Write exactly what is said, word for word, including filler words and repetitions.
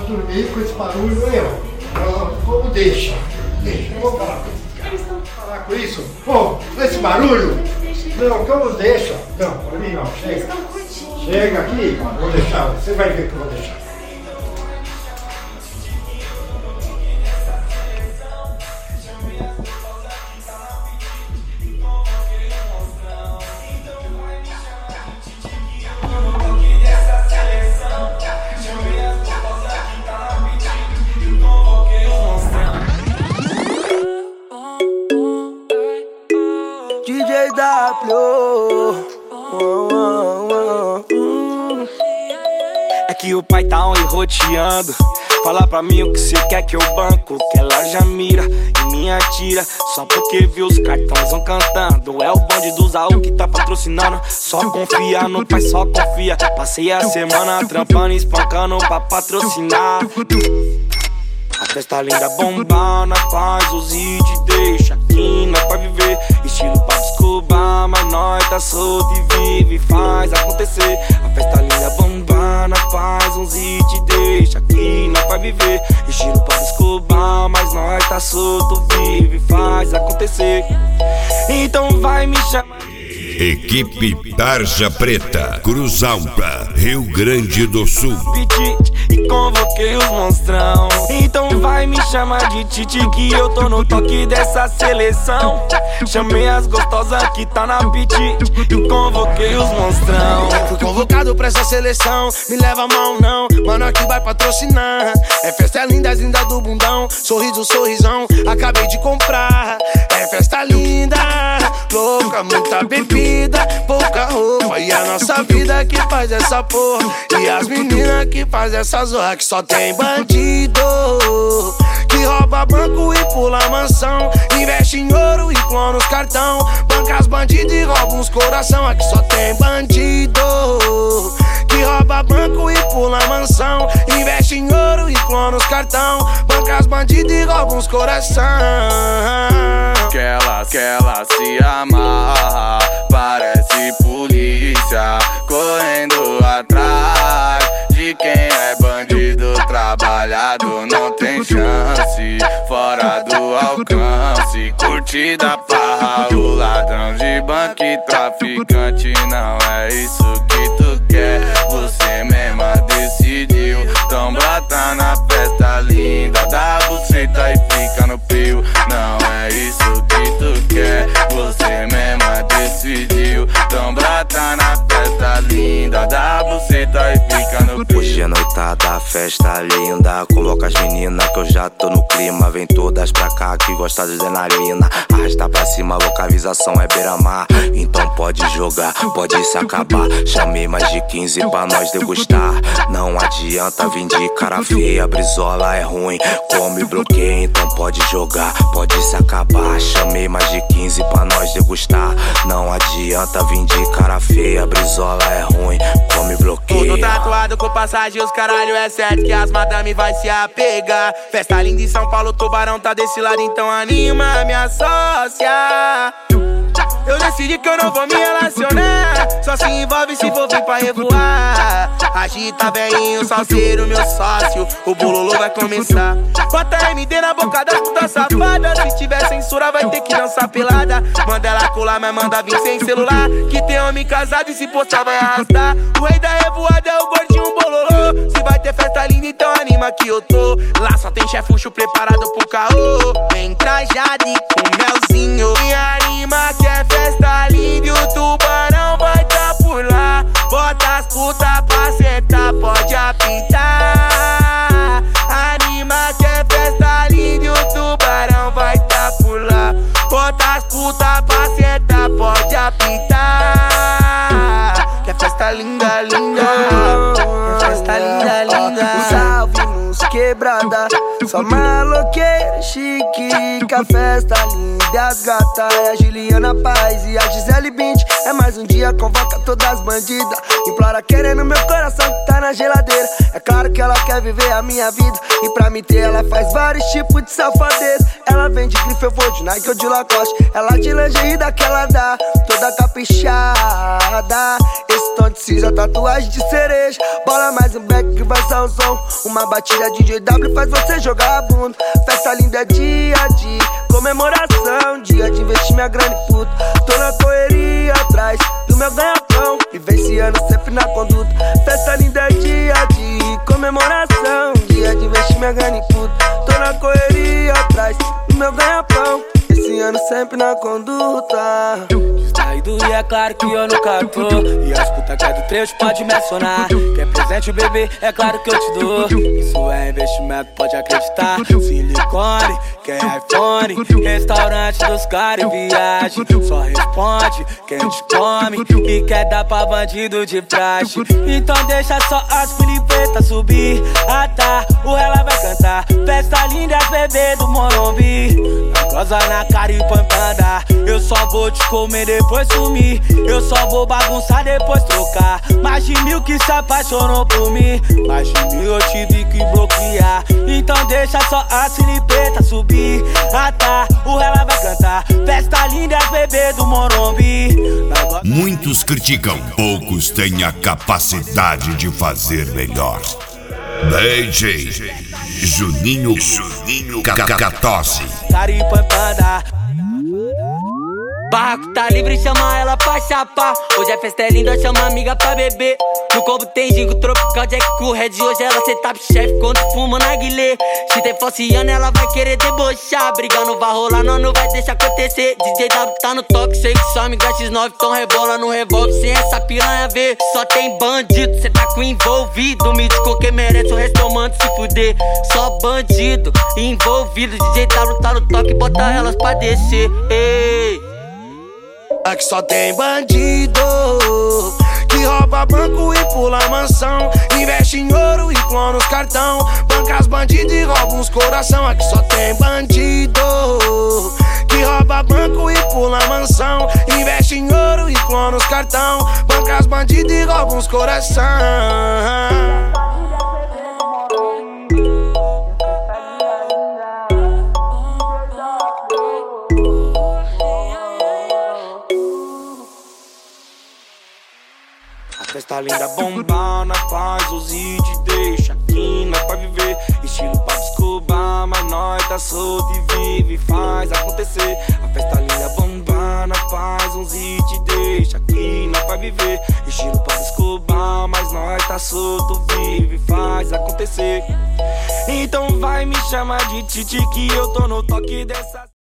dormir com esse barulho aí, ó. Como deixa? Deixa, eu vou falar. Falar com isso? Pô, com esse barulho? Não, como deixa? Não, pra mim não, chega. Chega aqui, vou deixar, você vai ver que eu vou deixar. D J W, oh, oh, oh. É que o pai tá enroteando. Fala pra mim o que cê quer que eu banco, que ela já mira e me atira. Só porque viu os cartãozão cantando. É o bonde do Zaú que tá patrocinando. Só confia no pai, só confia. Passei a semana trampando, espancando pra patrocinar. A festa linda bombando, faz os hits, deixa aqui, nós pode viver. Estilo pra desculpar, mas nós tá solto e vive, faz acontecer. A festa linda bombando, faz uns hits, deixa aqui, nós pode viver. Estilo pra desculpar, mas nós tá solto, vive, faz acontecer. Então vai me chamar. Equipe Tarja Preta, Cruz Alta, Rio Grande do Sul. E convoquei os monstrão. Então vai me chamar de Titi, que eu tô no toque dessa seleção. Chamei as gostosas que tá na beat e convoquei os monstrão. Fui convocado pra essa seleção, me leva mal não, mano aqui vai patrocinar. É festa linda, linda do bundão, sorriso, sorrisão, acabei de comprar. É festa linda, louca, muita bebida, pouca roupa. E a nossa vida que faz essa porra, e as meninas que faz essa zorra. Que só tem bandido, que rouba banco e pula mansão, investe em ouro e clona os cartão, banca as bandidos e rouba uns coração. Aqui só tem bandido, que rouba banco e pula mansão, investe em ouro e clona os cartão, banca as bandidos e rouba uns coração. Que ela, que ela se amarra, parece polícia, correndo atrás de quem é bandido. Trabalhado não tem chance, fora do alcance. Curtida farra, o ladrão de banco e traficante. Não é isso que tu quer, você mesma decidiu. Então brota na festa linda, dá buceta e fica no pio. Não é isso que tu quer, você mesma decidiu. Então brota na festa linda, dá buceta e fica no pio. Hoje é noitada, festa linda, convoca as meninas que eu já tô no clima. Vem todas pra cá que gosta de adrenalina. Arrasta pra cima, localização é beira-mar. Então pode jogar, pode se acabar. Chamei mais de quinze pra nós degustar. Não adianta vir de cara feia, brisola é ruim, come bloqueia. Então pode jogar, pode se acabar. Chamei mais de quinze pra nós degustar. Não adianta vir de cara feia, brisola é ruim, come bloqueia. Tudo tatuado com passagem, os caralho é certo que as madame vai se apegar. Festa linda em São Paulo, Tubarão tá desse lado, então anima minha sócia. Eu decidi que eu não vou me relacionar, só se envolve se for vir pra revoar. Agita velhinho, salseiro, meu sócio, o bololô vai começar. Bota M D na boca da puta safada, se tiver censura vai ter que dançar pelada. Manda ela colar, mas manda vir sem celular, que tem homem casado e se postar vai arrastar. O rei da revoada é o gordinho bololô. Se vai ter festa linda, então anima que eu tô. Lá só tem chefucho preparado pro caô. Vem trajado e com melzinho, me anima que é festa linda e o tubarão vai tá por lá. Bota as putas pra sentar, pode apitar. Anima que é festa linda e o tubarão vai tá por lá. Bota as putas pra sentar, pode apitar. Que é festa linda, linda. Que é festa linda, linda. Salve nos quebrada, Só maloqueira chique, que a festa linda e as gatas é a Juliana Paz e a Gisele Bündchen. É mais um dia, convoca todas as bandidas, implora querendo meu coração que tá na geladeira. É claro que ela quer viver a minha vida, e pra me ter ela faz vários tipos de safadeza. Ela vem de grife, eu vou de Nike ou de Lacoste, ela de lingerie daquela dá, toda caprichada. Esse tom de cinza, tatuagem de cereja. Bola mais um back que vai ser um som, uma batida de J W faz você jogar a bunda. Festa linda dia a dia, comemoração, dia de investir minha grana e puta. Tô na correria atrás do meu ganha-pão, vivenciando sempre na conduta. Festa linda dia a dia, comemoração, dia de investir minha grana e puta. Tô na correria atrás do meu ganha-pão, esse ano sempre na conduta. Saído e é claro que eu nunca tô, e as putas que é do trecho pode me acionar. Quer presente, bebê, é claro que eu te dou. Isso é investimento, pode acreditar. Silicone, quer iPhone, restaurante dos caras e viagem. Só responde quem te come e quer dar pra bandido de praxe. Então deixa só as filipetas subir, ah tá, o ela vai cantar. Festa linda, as bebê do Morumbi, rosa na cara e põe pra andar. Eu só vou te comer, depois sumir. Eu só vou bagunçar, depois trocar. Mais de mil que se apaixonou por mim, mais de mil eu tive que bloquear. Então deixa só a silipeta subir, ah tá, o ela vai cantar. Festa linda, as bebê do Morumbi. Muitos criticam, poucos têm a capacidade de fazer melhor. D J Juninho Juninho Cacatosse. Barraco tá livre, chama ela pra chapar. Hoje a festa é linda, chama amiga pra beber. No combo tem gingo tropical, Jack com Red. Hoje ela cê tá chefe quando fuma na guilê. Se tem falciano, ela vai querer debochar. Briga não vai rolar, não, não vai deixar acontecer. D J W tá no toque, sei que só amiga X nove. Então rebola no revólver, sem essa piranha ver. Só tem bandido, cê tá com envolvido. Mítico que merece, o resto manda se fuder. Só bandido envolvido. D J W tá no toque, bota elas pra descer. Ei. Aqui só tem bandido que rouba banco e pula mansão, investe em ouro e clona os cartão, banca as bandidos e rouba uns coração. Aqui só tem bandido que rouba banco e pula mansão, investe em ouro e clona os cartão, banca as bandidos e rouba uns coração. Festa linda, bomba, nós faz os hits, deixa aqui, nós pra viver. Estilo pra descobrir, mas nós tá solto e vive, faz acontecer. A festa linda, bomba, nós faz uns hits, deixa aqui, nós pra viver. Estilo pra descobrir, mas nós tá solto, vive, faz acontecer. Então vai me chamar de Titi que eu tô no toque dessa.